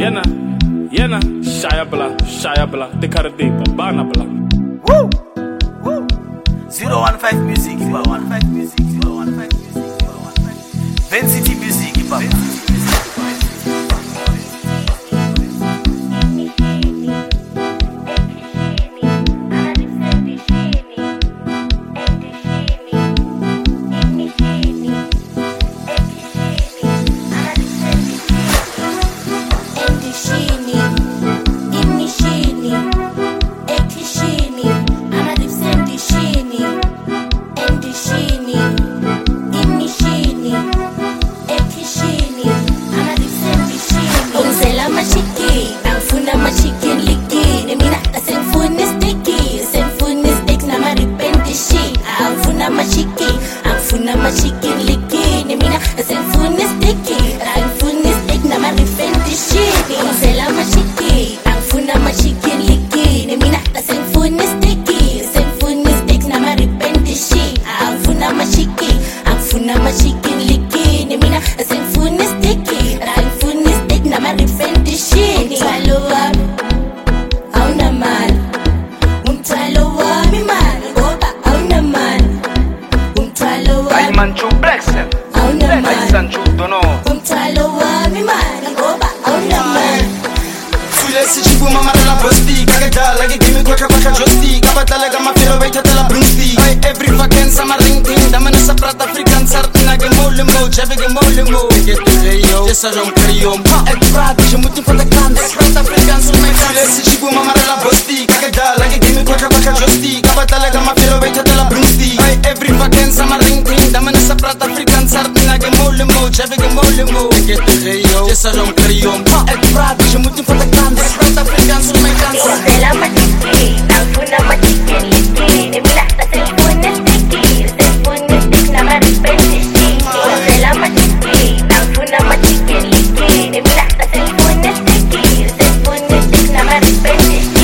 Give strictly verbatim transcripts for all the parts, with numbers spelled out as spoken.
Yena, yena, shaya bla, shaya bla, de karde bana bla. Woo, woo. zero one five music, zero one five music, zero one five music, zero one five. Density music, papa. Afuna ma chicken licky, ne mina asenfuni sticky, afuni stick na ma rifendi shini. Onsela ma chicky, afuna ma chicken licky, ne mina asenfuni sticky, asenfuni stick na ma rifendi shi. Afuna ma chicky, afuna ma chicken licky, ne mina asenfuni sticky, afuni stick na ma rifendi shini. Umtalo wami, auna man, umtalo wami man, goba auna man. Ay manchu blexen, ay sanchu dono. Umtalo wami man, ngoba awunaman. Sule si chibu mama la posti, kageda lagi kimi kwa kwa josti, kabata lega mafiro baita tala brunsti. Ay every fucking summer ring ting, damana sa prat African sartina ge molimo, chave ge molimo. Get the yo, jesa jom kriom, pa ek prat, jemutin for the can, prat African so my sule si chibu mama la posti, kageda lagi kimi kwa kwa josti, kabata lega mafiro baita tala brunsti. Ay every fucking summer ring ting, damana sa prat African sartina ge molimo, chave ge molimo. Get the yo, jesa jom kriom, pa ek prat, jemutin for the can. Onsela ma chicky, afuna ma chicken licky, ne mina asenfuni sticky, asenfuni stick na ma rifendi shi. Onsela ma chicky, afuna ma chicken licky, ne mina asenfuni sticky, asenfuni stick na ma rifendi shi.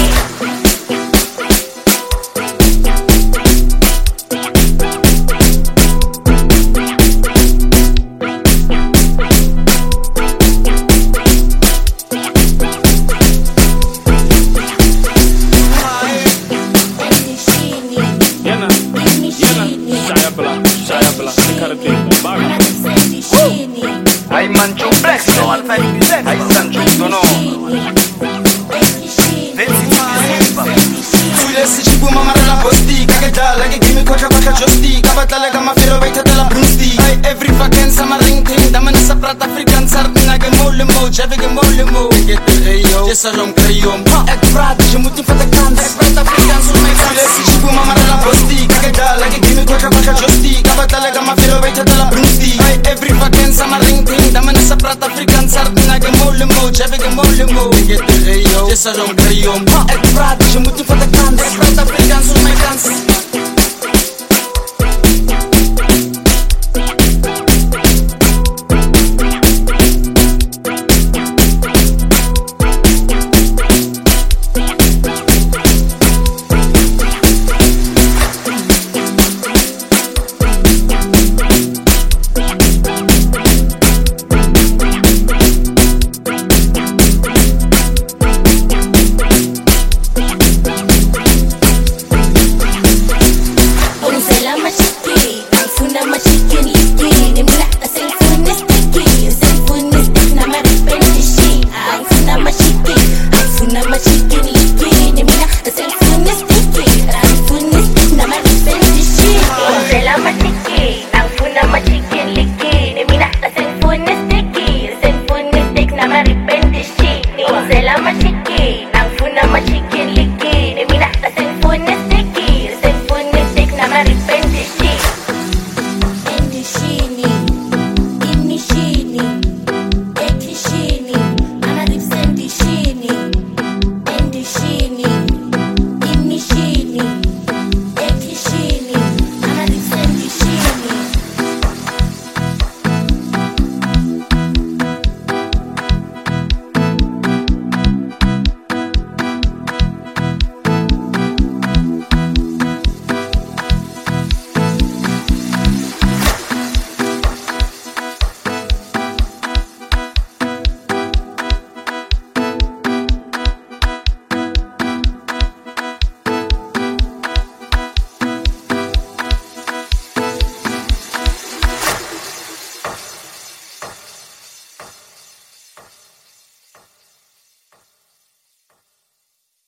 Ay manchu blexen, ay sanchu dono. Density music, papa. Sule si chibu mama la posti, kageda lagi kimi kwa kwa josti, kabata lega mafiro baita tala brunsti. Ay every fucking summer ring ting, damana sa prat African sartina ge molimo, chave ge molimo. Get the yo, jesa jom kriom, pa ek prat, jemutin for the can, prat African so my sule si chibu mama la posti, kageda lagi kimi kwa kwa josti, kabata lega mafiro baita tala brunsti. Ay every fucking summer ring ting, damana sa prat African sartina ge molimo, chave ge molimo. Get the yo, jesa jom kriom, pa ek prat, jemutin for the can, prat African so my dance.